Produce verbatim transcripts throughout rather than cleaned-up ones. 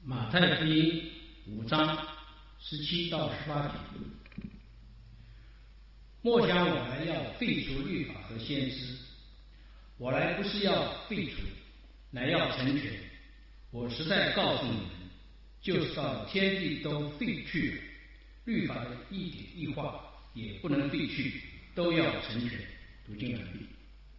马太福音五章十七到十八节。莫想我来要废除律法和先知，我来不是要废除，乃要成全。我实在告诉你们，就是到天地都废去了，律法的一点一画也不能废去，都要成全。读经完毕。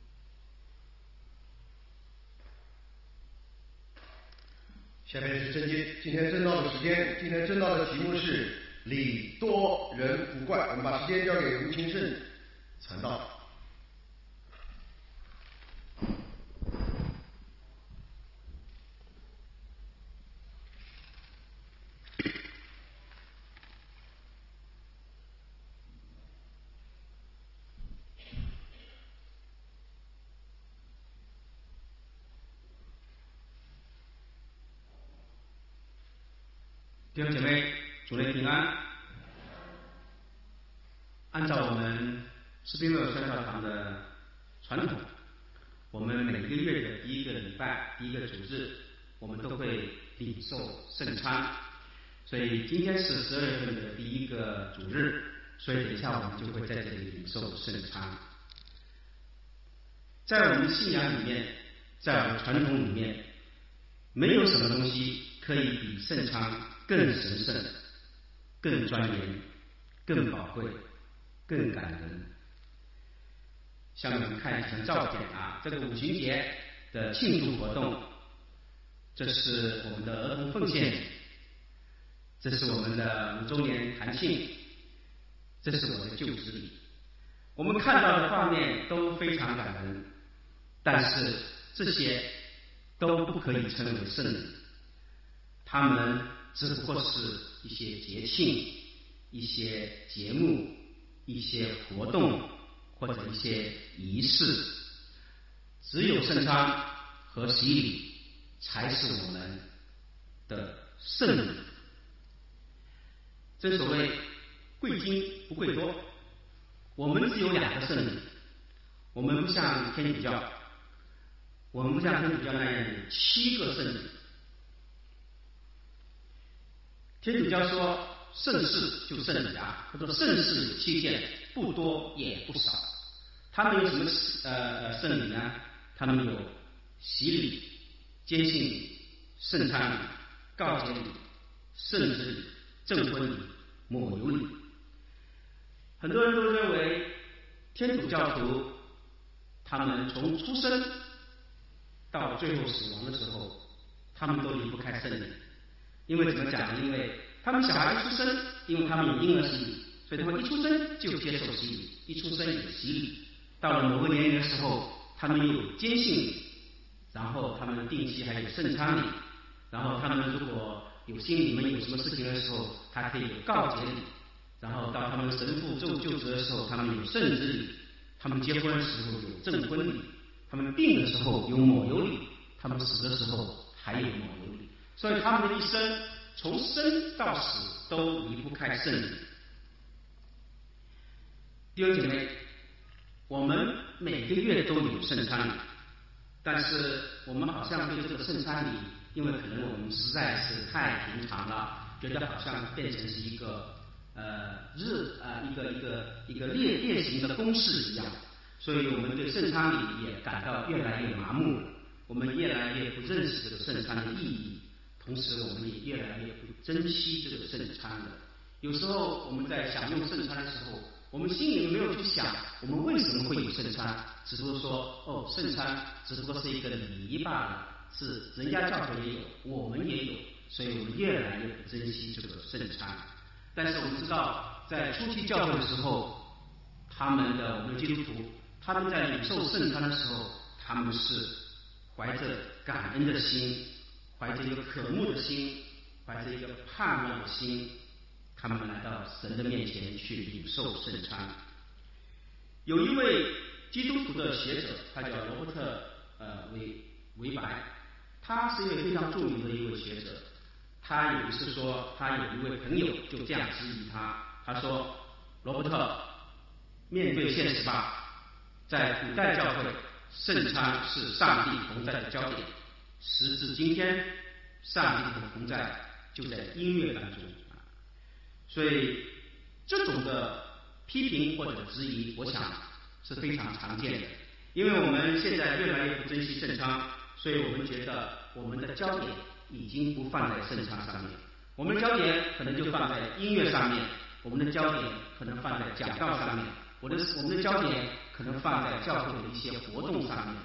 下面是正经，今天正道的时间。今天正道的题目是礼多人不怪。我们把时间交给吴清盛传道。 弟兄姐妹，主内平安。按照我们士兵路宣教堂的传统，我们每个月的第一个礼拜、第一个主日，我们都会领受圣餐。所以今天是十二月份的第一个主日，所以等一下我们就会在这里领受圣餐。在我们的信仰里面，在我们的传统里面，没有什么东西可以比圣餐更神圣、更庄严、更宝贵、更感人。下面我们看一张照片啊，这个五旬节的庆祝活动，这是我们的儿童奉献，这是我们的五周年弹庆，这是我的就职礼。我们看到的画面都非常感人，但是这些都不可以称为圣礼，他们只不过是一些节庆、一些节目、一些活动或者一些仪式。只有圣餐和洗礼才是我们的圣礼。正所谓贵精不贵多，我们只有两个圣礼。我们不像天主教，我们不像天主教那样有七个圣礼。天主教说圣事就圣礼啊，他说圣事有七件，不多也不少。他们有什么呃圣礼呢？他们有洗礼、坚信礼、圣餐礼、告解礼、圣职礼、证婚礼、抹油礼。很多人都认为天主教徒他们从出生到最后死亡的时候，他们都离不开圣礼。因为怎么讲呢？因为他们小孩一出生，因为他们有婴儿洗礼，所以他们一出生就接受洗礼，一出生有洗礼。到了某个年龄的时候，他们有坚信礼，然后他们定期还有圣餐礼，然后他们如果有心里面有什么事情的时候，他可以有告解礼，然后到他们神父就就职的时候，他们有圣职礼，他们结婚的时候有证婚礼，他们病的时候有抹油礼，他们死的时候还有抹油礼。所以他们的一生从生到死都离不开圣礼。弟兄姐妹，我们每个月都有圣餐礼，但是我们好像对这个圣餐礼，因为可能我们实在是太平常了，觉得好像变成是一个呃日啊、呃、一个一个一个例例行的公式一样，所以我们对圣餐礼也感到越来越麻木了，我们越来越不认识这个圣餐的意义。同时我们也越来越不珍惜这个圣餐了。有时候我们在享用圣餐的时候，我们心里没有去想我们为什么会有圣餐，只不过说哦，圣餐只不过是一个礼仪罢了，是人家教会也有，我们也有，所以我们越来越不珍惜这个圣餐。但是我们知道，在初期教会的时候，他们的我们的基督徒，他们在领受圣餐的时候，他们是怀着感恩的心，怀着一个渴慕的心，怀着一个盼望的心，他们来到神的面前去领受圣餐。有一位基督徒的学者，他叫罗伯特呃维维白，他是一位非常著名的一位学者。他有一次说，他有一位朋友就这样质疑他，他说：罗伯特，面对现实吧，在古代教会，圣餐是上帝同在的焦点。时至今天， 上帝的同在就在音乐当中啊。所以这种的批评或者质疑，我想是非常常见的。因为我们现在越来越不珍惜圣餐，所以我们觉得我们的焦点已经不放在圣餐上面，我们的焦点可能就放在音乐上面，我们的焦点可能放在讲道上面，我的我们的焦点可能放在教会的一些活动上面。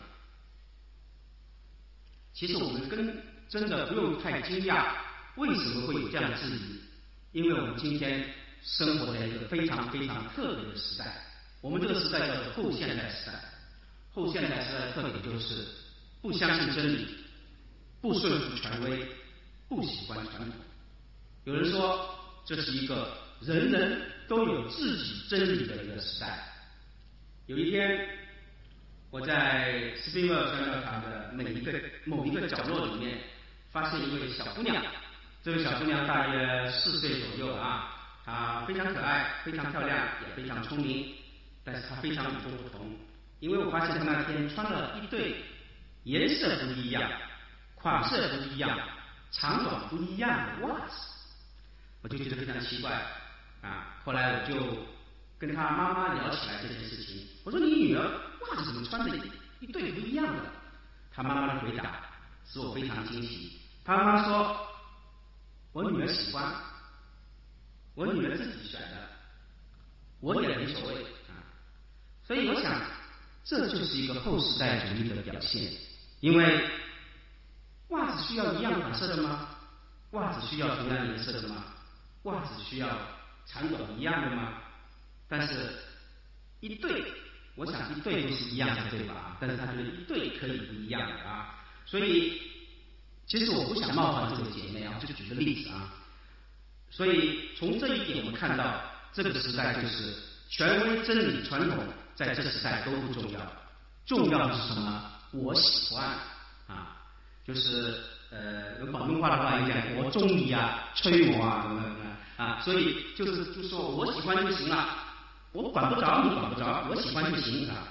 其实我们跟真的不用太惊讶，为什么会有这样的质疑？因为我们今天生活在一个非常非常特别的时代，我们这个时代叫做后现代时代。后现代时代的特点就是不相信真理，不顺服权威，不喜欢传统。有人说这是一个人人都有自己真理的一个时代。有一天我在斯宾厄宣教堂的每一个某一个角落里面发现一位小姑娘，这位小姑娘大约四岁左右啊，她非常可爱，非常漂亮，也非常聪明，但是她非常与众不同。因为我发现她那天穿了一对颜色不一样、款式不一样、长短不一样的袜子，我就觉得非常奇怪啊。后来我就跟她妈妈聊起来这件事情，我说你女儿袜子怎么穿的一对不一样的？她妈妈的回答使我非常惊喜。她妈妈说，我女儿喜欢，我女儿自己选的，我也没所谓啊。所以我想这就是一个后时代主义的表现。因为袜子需要一样款式的吗？袜子需要同样颜色的吗？袜子需要长短一样的吗？但是一对，我想一对都是一样的，对吧？但是他觉得一对可以不一样的啊。所以其实我不想冒犯这位姐妹啊，就举个例子啊。所以从这一点我们看到，这个时代就是权威、真理、传统在这时代都不重要，重要的是什么？我喜欢啊，就是呃，用广东话的话一讲，我中意啊，吹我啊，啊，所以就是就说我喜欢就行了，我管不着你管不着，我喜欢就行啊。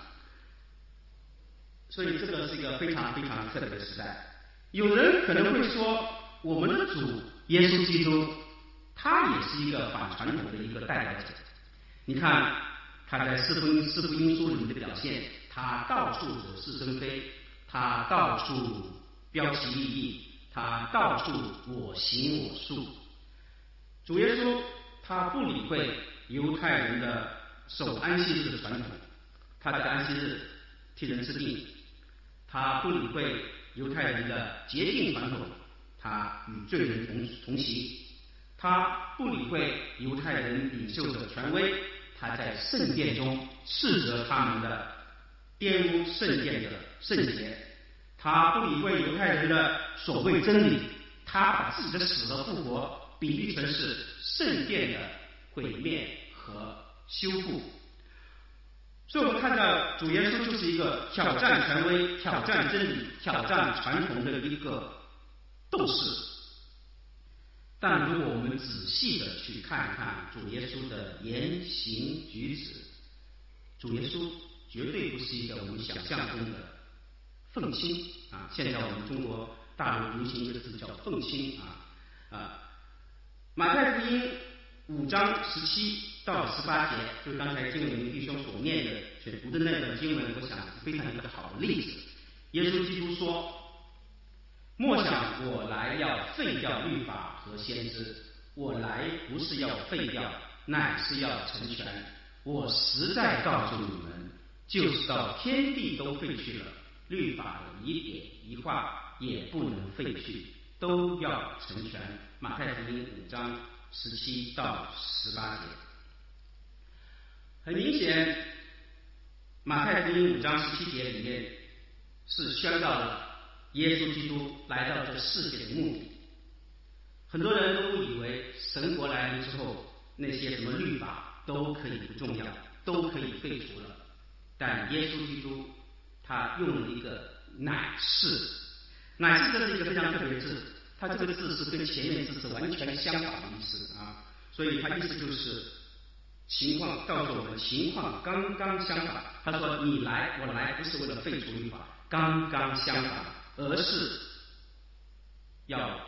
所以这个是一个非常非常特别的时代。有人可能会说，我们的主耶稣基督，他也是一个反传统的一个代表者。你看他在四福音四福音书里面的表现，他到处惹是生非，他到处标奇立异，他到处我行我素。主耶稣他不理会犹太人的守安息日的传统，他在安息日替人治病，他不理会犹太人的洁净传统，他与罪人同同席，他不理会犹太人领袖的权威，他在圣殿中斥责他们的玷污圣殿的圣洁，他不理会犹太人的所谓真理，他把自己的死和复活比喻成是圣殿的毁灭和修复。所以我们看到主耶稣就是一个挑战权威、挑战真理、挑战传统的一个斗士。但如果我们仔细的去看看主耶稣的言行举止，主耶稣绝对不是一个我们想象中的愤青啊！现在我们中国大陆流行一个字叫愤青啊啊！马太福音五章十七到十八节，就是刚才经文弟兄所念的、所读的那段经文，我想是非常一个好的例子。耶稣基督说：“莫想我来要废掉律法和先知，我来不是要废掉，乃是要成全。我实在告诉你们，就是到天地都废去了，律法的一点一画也不能废去，都要成全。”马太福音五章十七到十八节。很明显，马太福音五章十七节里面是宣告了耶稣基督来到这世界的目的。很多人都误以为神国来临之后，那些什么律法都可以不重要，都可以废除了。但耶稣基督他用了一个乃是，乃是这是一个非常特别的字，它这个字是跟前面字是完全相反的意思啊，所以它意思就是情况告诉我们情况刚刚相反。他说你来我来不是为了废除律法，刚刚相反，而是要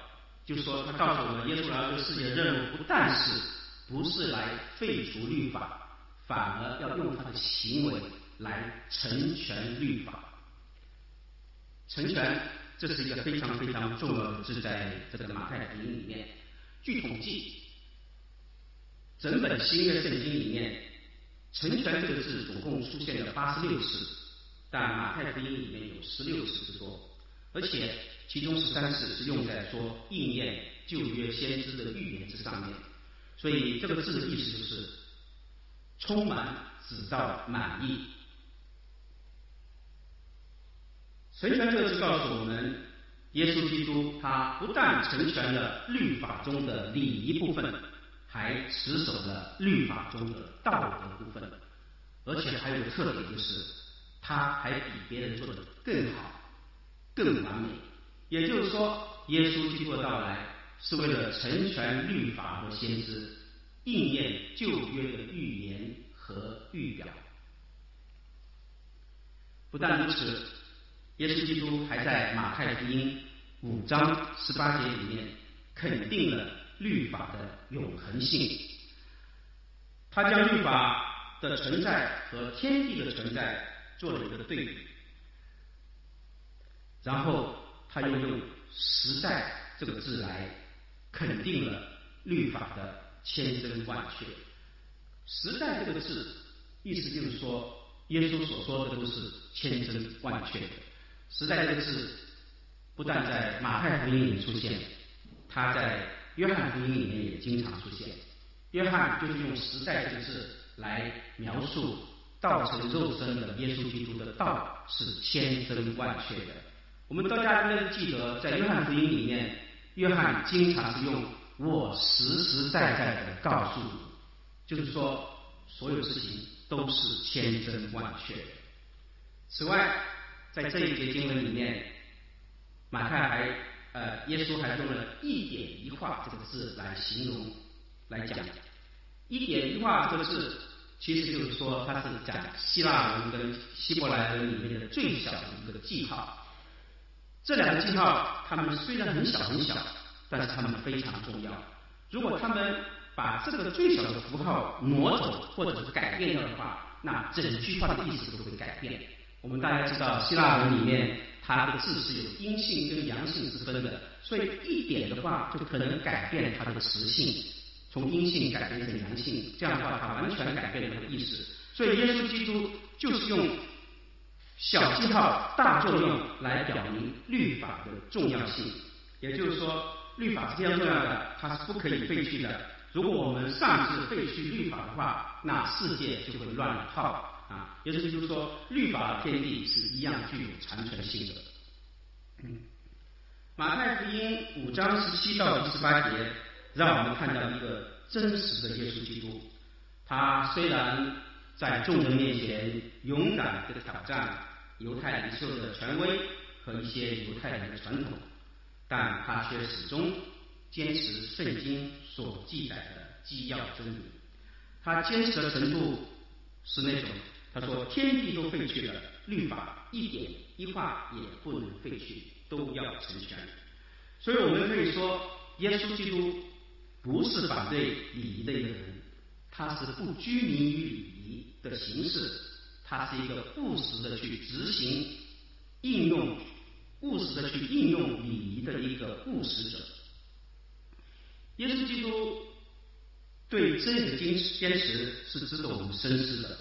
就是说他告诉我们，耶稣来到这个世界的任务不但是不是来废除律法，反而要用他的行为来成全律法。成全，这是一个非常非常重要的字，在这个马太福音里面。据统计，整本新约圣经里面，成全这个字总共出现了八十六次，但马太福音里面有十六次之多，而且其中十三次是用在说应验旧约先知的预言之上面。所以这个字的意思就是充满，直到满意。成全这个字告诉我们，耶稣基督他不但成全了律法中的礼仪部分，还持守了律法中的道德部分，而且还有个特点，就是他还比别人做得更好、更完美。也就是说，耶稣基督的到来是为了成全律法和先知，应验旧约的预言和预表。不但如此，耶稣基督还在马太福音五章十八节里面肯定了律法的永恒性。他将律法的存在和天地的存在做了一个对比，然后他又用实在这个字来肯定了律法的千真万确。实在这个字意思就是说，耶稣所说的都是千真万确的。实在这个字不但在马太福音里出现，他在约翰福音里面也经常出现。约翰就是用实在这个字来描述道成肉身的耶稣基督的道是千真万确的。我们大家应该记得，在约翰福音里面，约翰经常是用我实实在在的告诉你，就是说所有事情都是千真万确的。此外，在这一节经文里面，马太还呃，耶稣还用了一点一画这个字来形容来讲。一点一画这个字其实就是说，它是讲希腊文跟希伯来文里面的最小的一个记号。这两个记号，它们虽然很小很小，但是它们非常重要。如果他们把这个最小的符号挪走或者是改变掉的话，那整句话的意思都会改变。我们大家知道，希腊文里面它的字是有阴性跟阳性之分的，所以一点的话就可能改变它的词性，从阴性改变成阳性，这样的话它完全改变了它的意思。所以耶稣基督就是用小记号大作用来表明律法的重要性。也就是说，律法是非常重要的，它是不可以废去的。如果我们擅自废去律法的话，那世界就会乱了套啊。耶稣基督说，律法的天地是一样具有残存性的。嗯，马太福音五章十七到第十八节，让我们看到一个真实的耶稣基督。他虽然在众人面前勇敢地挑战犹太领袖的权威和一些犹太人的传统，但他却始终坚持圣经所记载的基要真理。他坚持的程度是那种，他说天地都废去了，律法一点一画也不能废去，都要成全。所以我们可以说，耶稣基督不是反对礼仪的一个人，他是不拘泥于礼仪的形式，他是一个务实的去执行应用务实的去应用礼仪的一个务实者。耶稣基督对真理的坚持是值得我们深思的。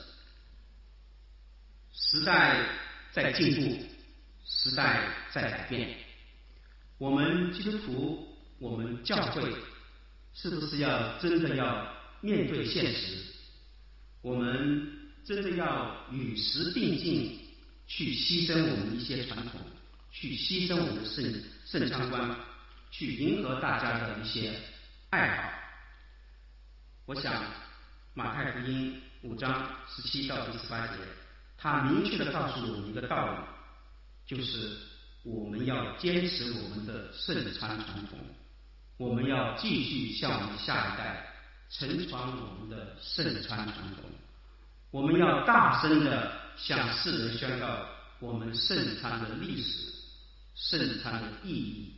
时代在进步，时代在改变，我们基督徒，我们教会是不是要真的要面对现实？我们真的要与时并进，去牺牲我们一些传统，去牺牲我们的圣圣餐观，去迎合大家的一些爱好。我想马太福音五章十七到第十八节，他明确地告诉我们一个道理，就是我们要坚持我们的圣餐传统，我们要继续向我们下一代承传我们的圣餐传统，我们要大声地向世人宣告我们圣餐的历史、圣餐的意义、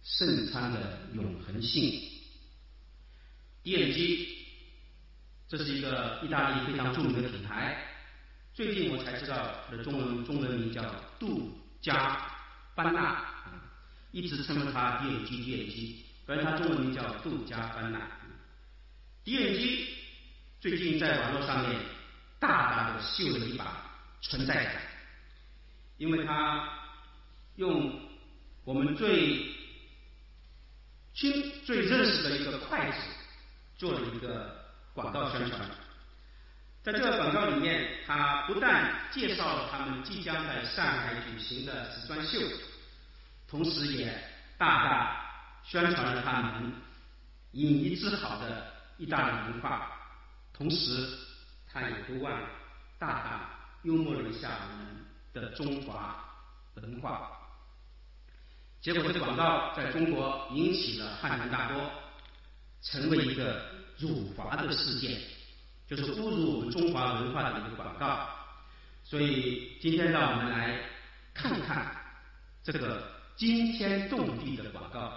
圣餐的永恒性。D and G 这是一个意大利非常著名的品牌，最近我才知道的中文中文名叫杜嘉班纳，一直称呼它 D and G D and G， 而它中文名叫杜嘉班纳。D and G 最近在网络上面大大的秀了一把存在感，因为它用我们最亲最认识的一个筷子做了一个广告宣传。在这个广告里面，它不但介绍了他们即将在上海举行的时装秀，同时也大大宣传了他们引以自豪的意大利文化，同时他也不忘大大幽默了一下我们的中华文化。结果这广告在中国引起了轩然大波，成为一个辱华的事件，就是侮辱我们中华文化的一个广告。所以今天让我们来看看这个惊天动地的广告。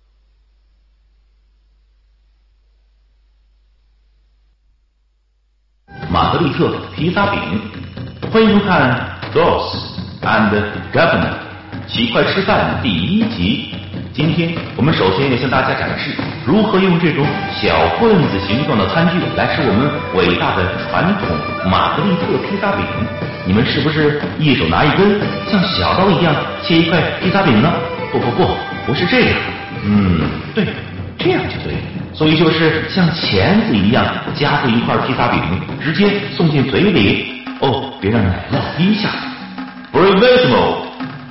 玛格丽特披萨饼，欢迎收看 Boss and Governor 奇快吃饭第一集。今天我们首先要向大家展示如何用这种小棍子形状的餐具来吃我们伟大的传统玛格丽特披萨饼。你们是不是一手拿一根像小刀一样切一块披萨饼呢？不不不，不是这样。嗯，对，这样就对了。所以就是像钳子一样夹住一块披萨饼，直接送进嘴里。哦，别让奶酪滴下。Bravissimo！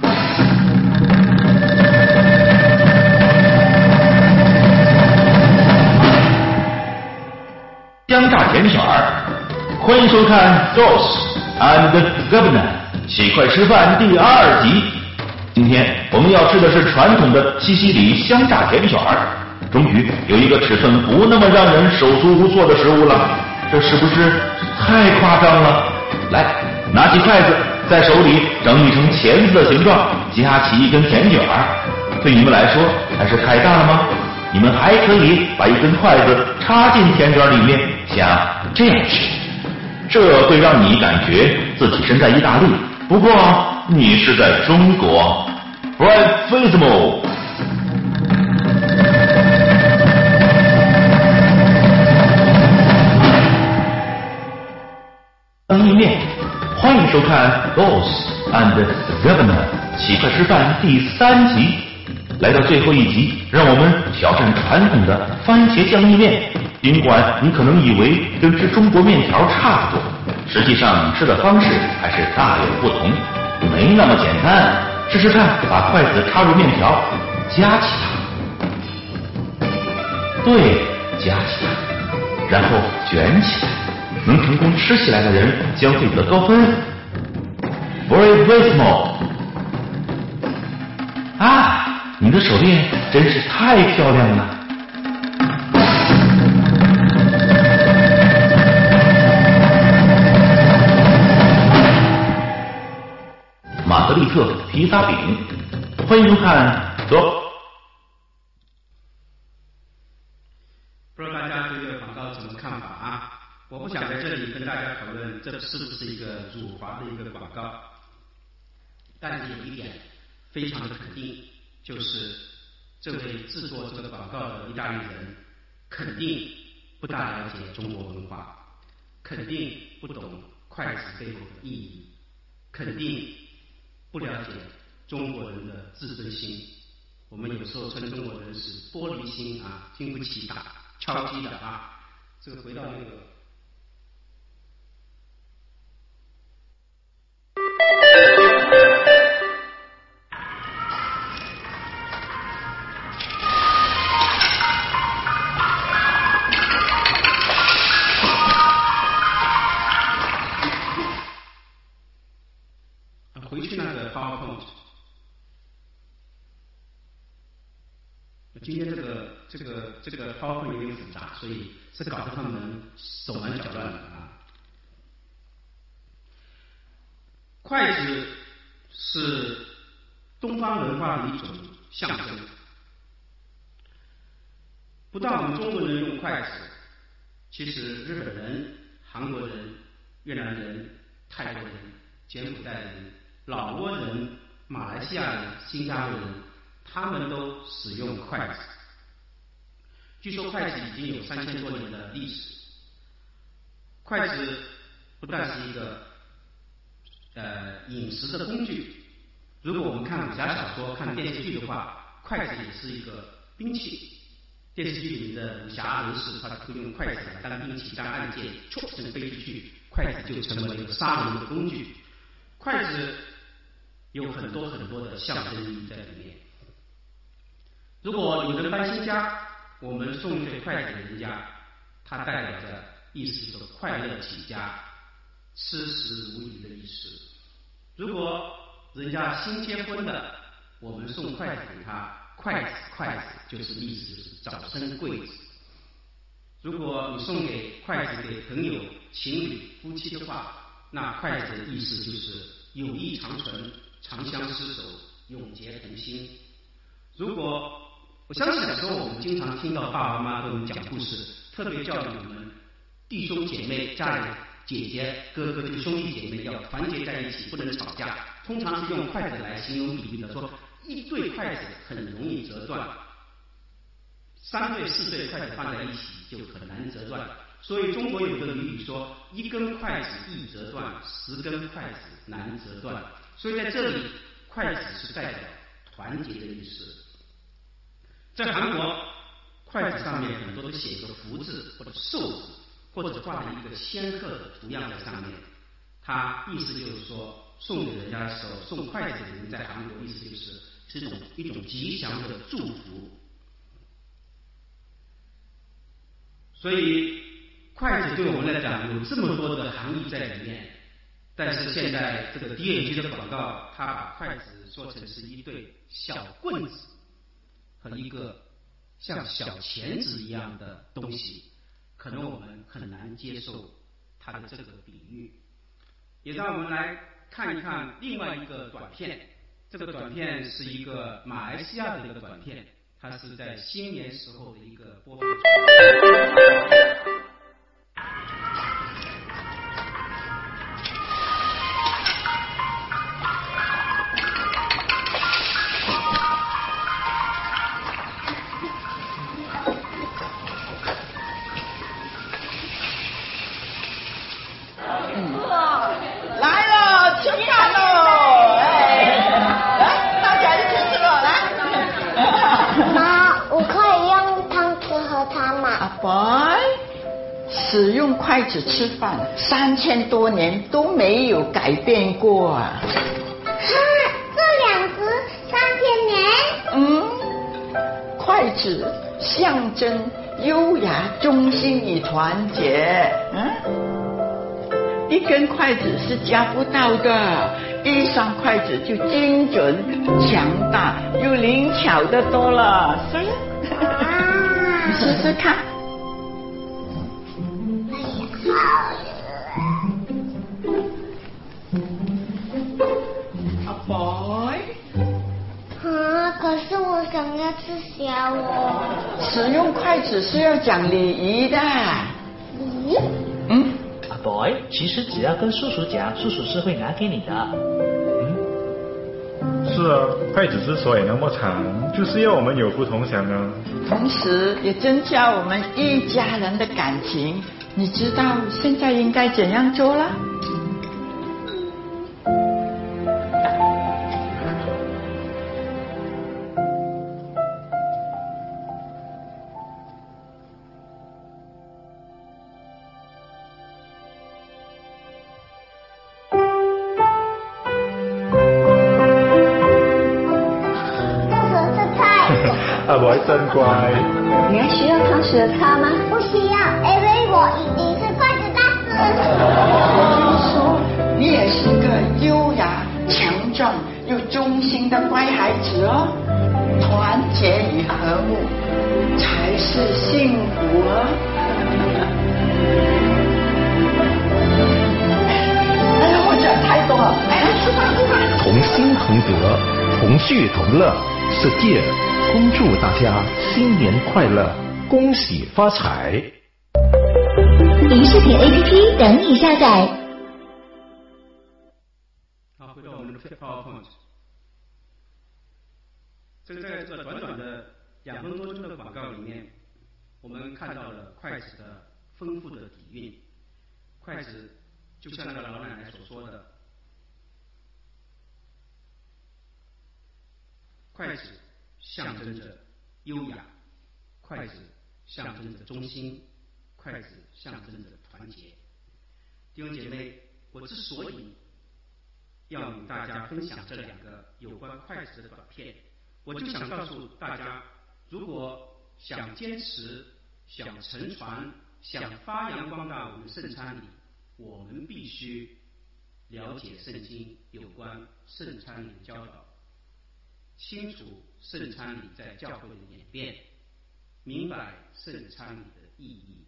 香炸甜卷儿，欢迎收看 Boss and Governor 奇快吃饭第二集。今天我们要吃的是传统的西西里香炸甜卷儿。终于有一个尺寸不那么让人手足无措的食物了，这是不是太夸张了？来，拿起筷子，在手里整理成钳子的形状，夹起一根甜卷儿。对你们来说还是太大了吗？你们还可以把一根筷子插进甜卷里面，像这样吃，这会让你感觉自己身在意大利，不过你是在中国。Bravissimo！当意面，欢迎收看 Boss and Governor 奇快吃饭第三集。来到最后一集，让我们挑战传统的番茄酱意面。尽管你可能以为跟吃中国面条差不多，实际上吃的方式还是大有不同，没那么简单。试试看，把筷子插入面条，夹起它，对，夹起它，然后卷起来。能成功吃起来的人将会得高分。Bravissimo！ 啊，你的手链真是太漂亮了。玛格丽特披萨饼，欢迎收看。走。 不知道大家对这个广告怎么看法啊？我不想在这里跟大家讨论这是不是一个辱华的一个广告，但是有一点非常的肯定，就是这位制作这个广告的意大利人肯定不大了解中国文化，肯定不懂筷子背后的意义，肯定不了解中国人的自尊心。我们有时候称中国人是玻璃心啊，经不起打敲击的啊。这个回到那个回去那个 PowerPoint。今天这个这个这个 PowerPoint 有点复杂，所以是搞得他们手忙脚乱的啊。筷子是东方文化的一种象征， 不但我们中国人用筷子，其实日本人、韩国人、越南人、泰国人、柬埔寨人、老挝人、马来西亚人、新加坡人，他们都使用筷子。据说筷子已经有三千多年的历史。筷子不但是一个呃饮食的工具，如果我们看武侠小说、看电视剧的话，筷子也是一个兵器。电视剧里面的武侠人士，他会用筷子来当兵器、当暗箭，唰一声飞出去，筷子就成为了一个杀人的工具。筷子有很多很多的象征意义在里面。如果有人搬新家，我们送一对筷子给人家，它代表着意思就是快乐起家、吃食如饴的意思。如果人家新结婚的，我们送筷子给他，筷子筷子就是意思就是早生贵子。如果你送给筷子给朋友、情侣、夫妻的话，那筷子的意思就是友谊长存、长相厮守、永结同心。如果我相信小时候我们经常听到爸爸妈妈跟我们讲故事，特别教育我们弟兄姐妹、家里姐姐、哥哥就是兄弟姐妹要团结在一起，不能吵架。通常是用筷子来形容比喻的，说一对筷子很容易折断，三对四对筷子放在一起就很难折断。所以中国有个俚语说，一根筷子易折断，十根筷子难折断。所以在这里，筷子是代表团结的意思。在韩国，筷子上面很多都写一个福字或者寿字，或者画了一个仙鹤的图样在上面。它意思就是说，送给人家的时候，送筷子给人，在韩国意思就是是一种一种吉祥的祝福。所以筷子对我们来讲有这么多的含义在里面，但是现在这个 D N G 的广告，它把筷子说成是一对小棍子和一个像小钳子一样的东西，可能我们很难接受它的这个比喻。也让我们来看一看另外一个短片，这个短片是一个马来西亚的一个短片，它是在新年时候的一个播放。 使用筷子吃饭三千多年都没有改变过啊！ 啊，这两只三千年？ 嗯，筷子象征优雅、忠心与团结。嗯，一根筷子是夹不到的，一双筷子就精准、强大又灵巧的多了。所以，你试试看。阿 boy， 啊，可是我想要吃小我。 使用筷子是要讲礼仪的。 咦？ 嗯， 阿 boy， 其实只要跟叔叔讲，叔叔是会拿给你的。 嗯，是啊，筷子之所以那么长，就是要我们有福同享啊。 同时也增加我们一家人的感情。你知道现在应该怎样做了？ 阿伯真乖。 你还需要汤匙的叉吗？不需要，因为我已经是筷子大师。 就是说，你也是个优雅、强壮又忠心的乖孩子哦。团结与和睦才是幸福哦。哎呀，我讲太多了。哎，吃饭吃饭。 同心同德，同趣同乐，是借恭祝大家新年快乐。 恭喜发财。 影视品 A P P 等你下载。 好，回到我们的 PowerPoint。这个在这个短短的两分多钟的广告里面，我们看到了筷子的丰富的底蕴。筷子就像那个老奶奶所说的，筷子象征着优雅，筷子象征着忠心，筷子象征着团结。弟兄姐妹，我之所以要与大家分享这两个有关筷子的短片，我就想告诉大家，如果想坚持、想承传、想发扬光大我们圣餐礼，我们必须了解圣经有关圣餐礼的教导，清楚圣餐礼在教会的演变，明白圣餐礼的意义。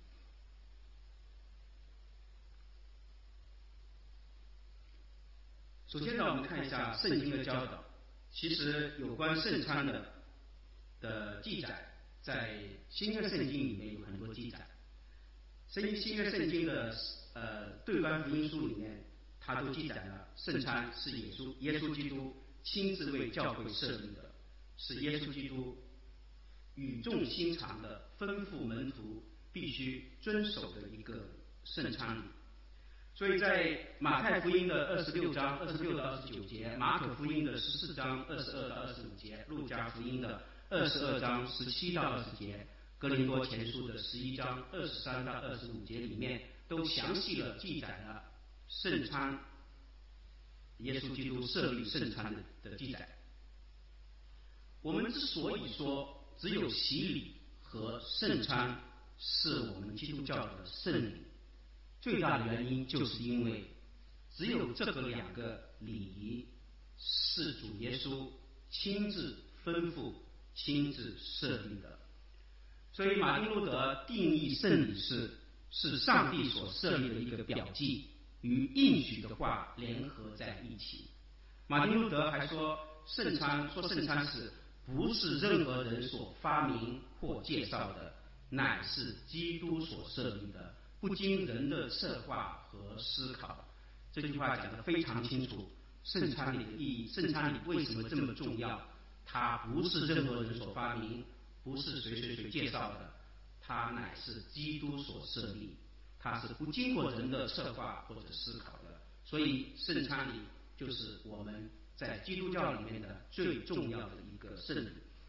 首先让我们看一下圣经的教导。其实有关圣餐的的记载，在新约圣经里面有很多记载。新新约圣经的呃对观福音书里面，它都记载了圣餐是耶稣耶稣基督亲自为教会设立的，是耶稣基督语重心长的吩咐门徒必须遵守的一个圣餐礼。所以在马太福音的二十六章二十六到二十九节，马可福音的十四章二十二到二十五节，路加福音的二十二章十七到二十节，哥林多前书的十一章二十三到二十五节里面，都详细的记载了圣餐，耶稣基督设立圣餐的的记载。我们之所以说只有洗礼和圣餐是我们基督教的圣礼，最大的原因就是因为只有这个两个礼仪是主耶稣亲自吩咐、亲自设立的。所以马丁路德定义圣礼是是上帝所设立的一个表记，与应许的话联合在一起。马丁路德还说，圣餐说圣餐是不是任何人所发明或介绍的，乃是基督所设立的，不经人的策划和思考。这句话讲得非常清楚，圣餐礼的意义，圣餐礼为什么这么重要？它不是任何人所发明，不是谁谁谁介绍的，它乃是基督所设立，它是不经过人的策划或者思考的。所以圣餐礼就是我们在基督教里面的最重要的一个圣礼。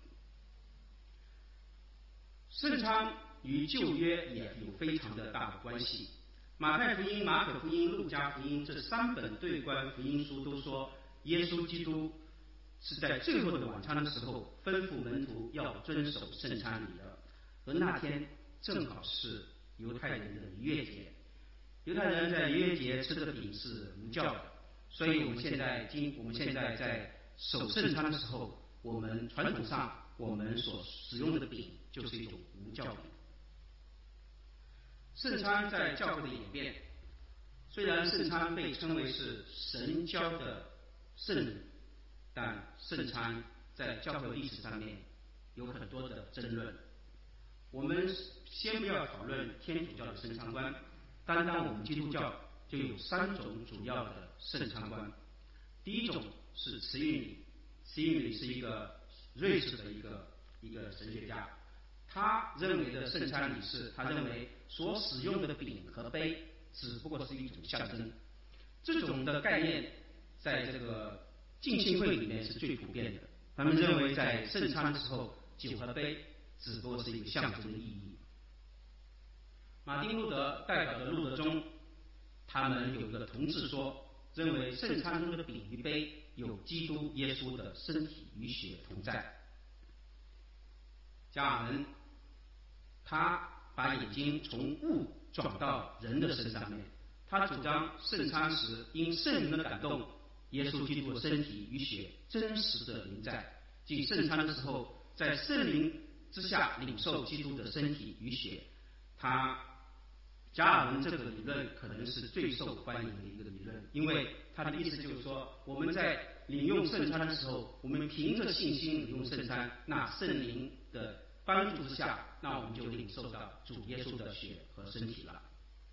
圣餐与旧约也有非常的大的关系。马太福音、马可福音、路加福音这三本对观福音书都说，耶稣基督是在最后的晚餐的时候吩咐门徒要遵守圣餐礼的。而那天正好是犹太人的逾越节，犹太人在逾越节吃的饼是无酵的，所以我们现在今我们现在在守圣餐的时候，我们传统上我们所使用的饼就是一种无酵饼。圣餐在教会的演变，虽然圣餐被称为是神教的圣礼，但圣餐在教会历史上面有很多的争论。我们先不要讨论天主教的圣餐观，单单我们基督教就有三种主要的圣餐观。第一种是慈运礼，慈运礼是一个瑞士的一个一个神学家，他认为的圣餐礼是，他认为所使用的饼和杯只不过是一种象征。这种的概念在这个浸信会里面是最普遍的。他们认为在圣餐的时候，酒和杯只不过是一个象征的意义。马丁路德代表的路德宗，他们有一个同志说，认为圣餐中的饼与杯有基督耶稣的身体与血同在。加尔文他把眼睛从物转到人的身上面，他主张圣餐时因圣灵的感动，耶稣基督的身体与血真实的临在，即圣餐的时候在圣灵之下领受基督的身体与血。他加尔文这个理论可能是最受欢迎的一个理论，因为他的意思就是说，我们在领用圣餐的时候，我们凭着信心领用圣餐，那圣灵的帮助之下，那我们就领受到主耶稣的血和身体了。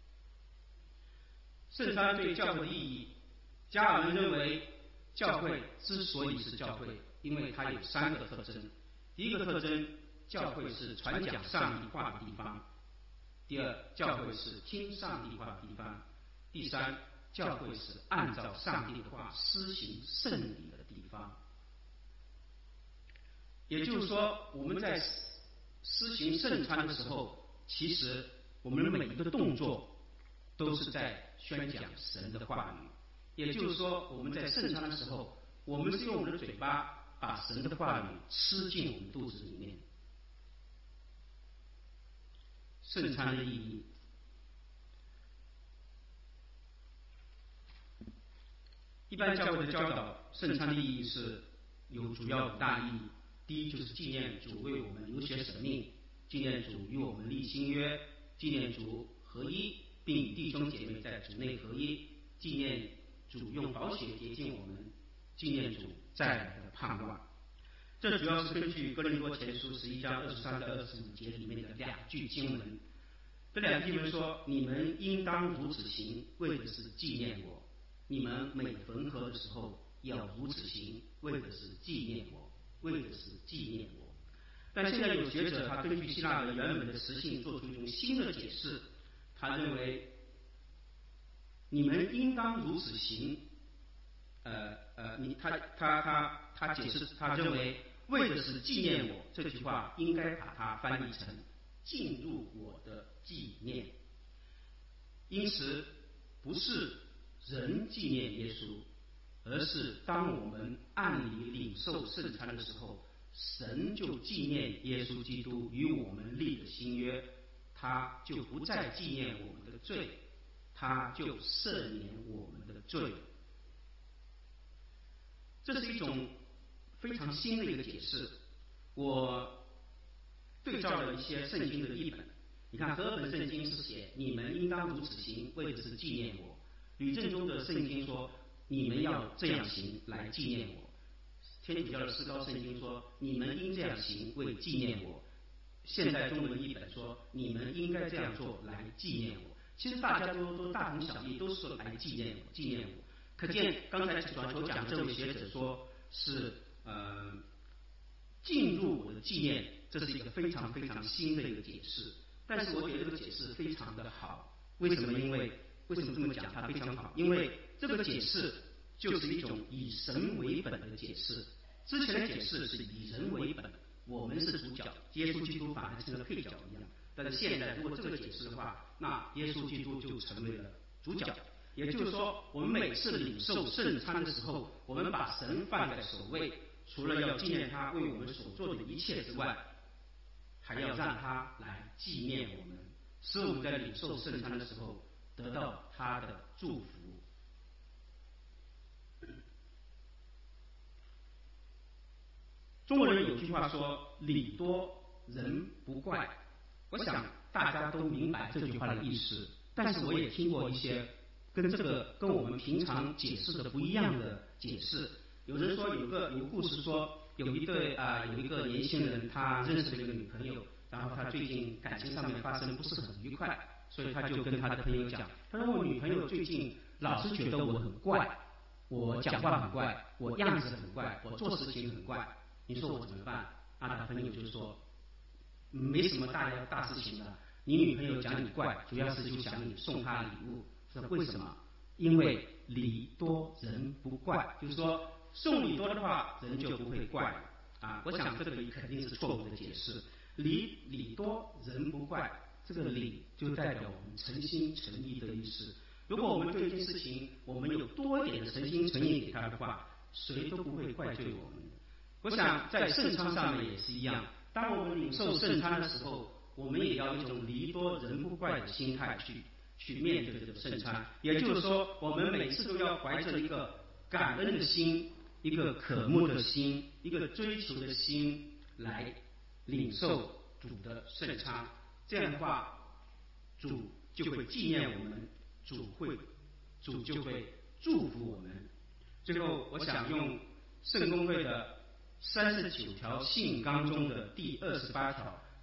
圣餐对教会的意义，加尔文认为，教会之所以是教会，因为它有三个特征。第一个特征，教会是传讲上帝话的地方；第二，教会是听上帝话的地方；第三，教会是按照上帝的话施行圣礼的地方。也就是说，我们在施行圣餐的时候，其实我们每一个动作都是在宣讲神的话语。也就是说，我们在圣餐的时候，我们是用我们的嘴巴把神的话语吃进我们肚子里面。圣餐的意义，一般教会的教导，圣餐的意义是有主要五大意义。第一，就是纪念主为我们流血舍命，纪念主与我们立新约，纪念主合一，并与弟兄姐妹在主内合一，纪念主用宝血洁净我们，纪念主再来的盼望。这主要是根据哥林多前书十一章二十三到二十五节里面的两句经文。这两句经文说：“你们应当如此行，为的是纪念我；你们每逢合的时候，要如此行，为的是纪念我，为的是纪念我。”但现在有学者他根据希腊的原本的词性做出一种新的解释，他认为你们应当如此行，呃呃，你他他他他解释，他认为为的是纪念我这句话应该把它翻译成进入我的纪念。因此，不是人纪念耶稣，而是当我们按理领受圣餐的时候，神就纪念耶稣基督与我们立的新约，他就不再纪念我们的罪，他就赦免我们的罪。这是一种非常新的一个解释。我对照了一些圣经的译本，你看和合本圣经是写你们应当如此行，为的是纪念我；吕正中的圣经说你们要这样行来纪念我；天主教的诗高圣经说你们应这样行为纪念我；现代中文译本说你们应该这样做来纪念我。其实大家都都大同小异，都是说来纪念我，纪念我。可见刚才所讲这位学者说是呃进入我的纪念，这是一个非常非常新的一个解释。但是我觉得这个解释非常的好，为什么？因为为什么这么讲它非常好？因为这个解释就是一种以神为本的解释。之前的解释是以人为本，我们是主角，耶稣基督反而成了配角一样。但是现在如果这个解释的话，那耶稣基督就成为了主角。也就是说，我们每次领受圣餐的时候，我们把神放在首位，除了要纪念他为我们所做的一切之外，还要让他来纪念我们，使我们在领受圣餐的时候得到他的祝福。中国人有句话说礼多人不怪，我想大家都明白这句话的意思，但是我也听过一些跟这个跟我们平常解释的不一样的解释。有人说有个有个故事说，有一对啊、呃、有一个年轻人，他认识了一个女朋友，然后他最近感情上面发生不是很愉快，所以他就跟他的朋友讲，他说我女朋友最近老是觉得我很怪，我讲话很怪，我样子很怪，我做事情很怪，你说我怎么办？啊，他朋友就说没什么大大事情的，你女朋友讲你怪，主要是就想你送她礼物。说为什么？因为礼多人不怪，就是说送礼多的话，人就不会怪啊。我想这个肯定是错误的解释。礼礼多人不怪，这个礼就代表我们诚心诚意的意思。如果我们对一件事情，我们有多一点的诚心诚意给他的话，谁都不会怪罪我们。我想在圣餐上面也是一样，当我们领受圣餐的时候，我们也要一种礼多人不怪的心态去去面对这个圣餐。也就是说，我们每次都要怀着一个感恩的心，一个渴慕的心，一个追求的心来领受主的圣餐。这样的话，主就会纪念我们，主会主就会祝福我们。最后，我想用圣公会的三十九条信纲中的第二十八条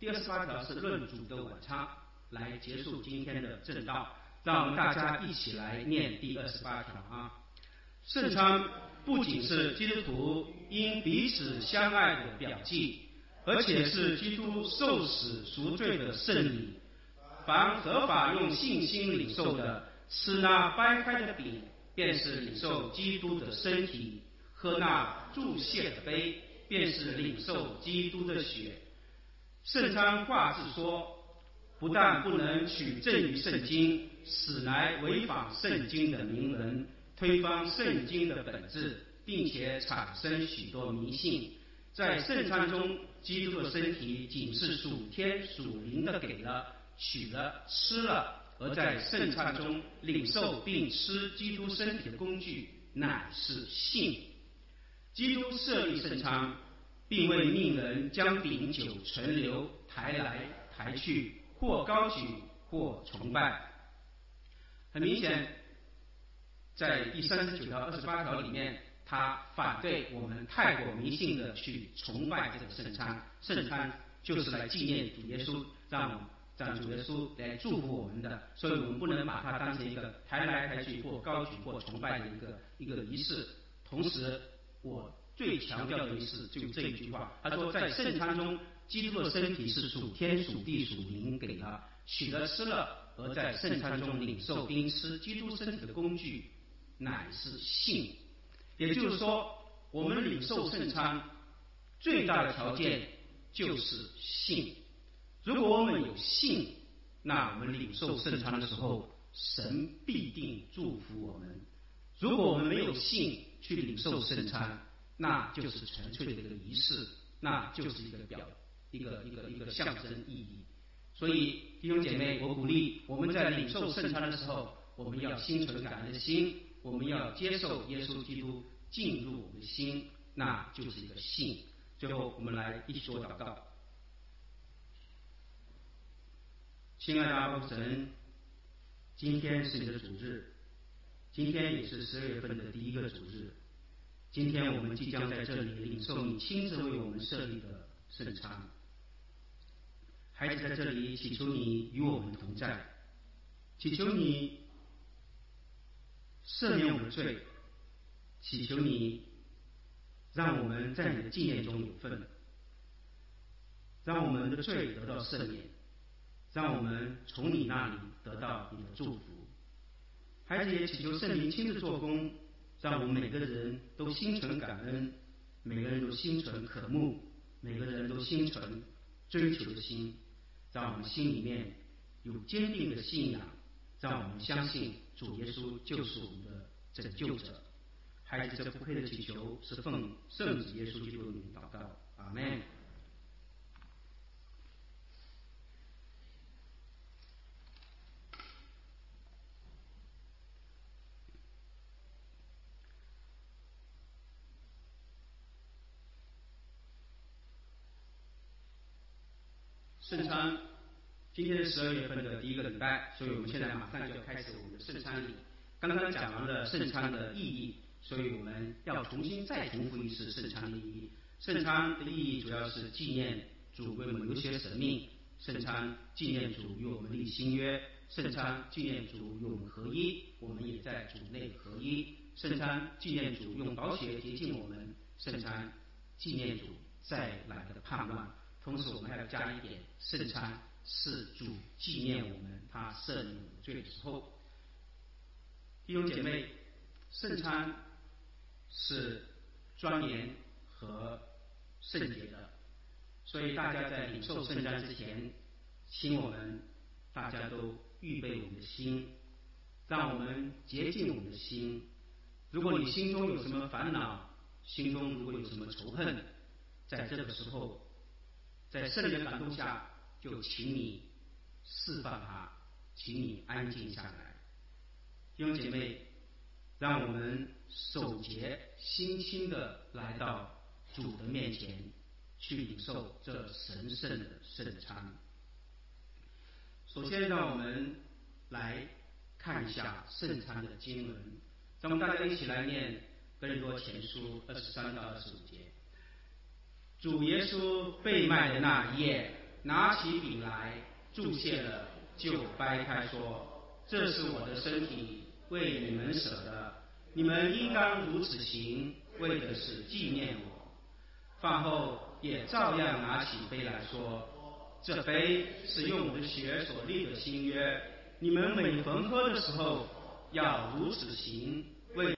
第二十八条是论主的晚餐，来结束今天的正道。让我们大家一起来念第二十八条啊。圣餐不仅是基督徒因彼此相爱的表记，而且是基督受死赎罪的圣礼。凡合法用信心领受的，吃那掰开的饼，便是领受基督的身体；喝那注谢的杯，便是领受基督的血。圣餐挂字说，不但不能取证于圣经，使来违反圣经的名人，推翻圣经的本质，并且产生许多迷信。在圣餐中，基督的身体仅是属天属灵的给了、取了、吃了，而在圣餐中领受并吃基督身体的工具乃是信。基督设立圣餐，并未命人将饼酒存留，抬来抬去，或高举或崇拜。很明显，在第三十九条、二十八条里面，他反对我们太过迷信的去崇拜这个圣餐。圣餐就是来纪念主耶稣，让让主耶稣来祝福我们的，所以我们不能把它当成一个抬来抬去或高举或崇拜的一个一个仪式。同时，我最强调的仪式就这一句话，他说在圣餐中，基督的身体是属天属地属灵给了、取了吃了，而在圣餐中领受并吃基督身体的工具乃是信。也就是说，我们领受圣餐最大的条件就是信。如果我们有信，那我们领受圣餐的时候，神必定祝福我们。如果我们没有信去领受圣餐，那就是纯粹的一个仪式，那就是一个表一个一个一个象征意义。所以弟兄姐妹，我鼓励我们在领受圣餐的时候，我们要心存感恩的心，我们要接受耶稣基督进入我们的心，那就是一个信。最后我们来一起做祷告。亲爱的阿爸神，今天是你的主日，今天也是十二月份的第一个主日。今天我们即将在这里领受你亲自为我们设立的圣餐。孩子在这里祈求你与我们同在，祈求你赦免我们的罪，祈求你让我们在你的纪念中有份，让我们的罪得到赦免，让我们从你那里得到你的祝福。孩子也祈求圣灵亲自做工，让我们每个人都心存感恩，每个人都心存渴慕，每个人都心存追求的心，让我们心里面有坚定的信仰，让我们相信主耶稣就是我们的拯救者。孩子这不配的祈求是奉圣子耶稣基督的名祷告，阿们。圣餐，今天是十二月份的第一个礼拜，所以我们现在马上就要开始我们的圣餐礼。刚刚讲完了圣餐的意义，所以我们要重新再重复一次圣餐的意义。圣餐的意义主要是纪念主为我们流血舍命，圣餐纪念主与我们立新约，圣餐纪念主与我们合一，我们也在主内合一。圣餐纪念主用宝血洁净我们，圣餐纪念主再来的盼望。同时我们还要加一点，圣餐是主纪念我们他赦免我们罪的时候。弟兄姐妹，圣餐是庄严和圣洁的，所以大家在领受圣餐之前，请我们大家都预备我们的心，让我们洁净我们的心。如果你心中有什么烦恼，心中如果有什么仇恨，在这个时候，在圣灵的感动下，就请你释放它，请你安静下来。弟兄姐妹，让我们守节心清的来到主的面前，去领受这神圣的圣餐。首先让我们来看一下圣餐的经文，让我们大家一起来念哥林多前书二十三到二十五节。主耶稣被卖的那一夜， 拿起饼来，祝谢了，就掰开说：“这是我的身体，为你们舍的，你们应当如此行，为的是纪念我。”饭后也照样拿起杯来说：“这杯是用我的血所立的新约，你们每逢喝的时候，要如此行，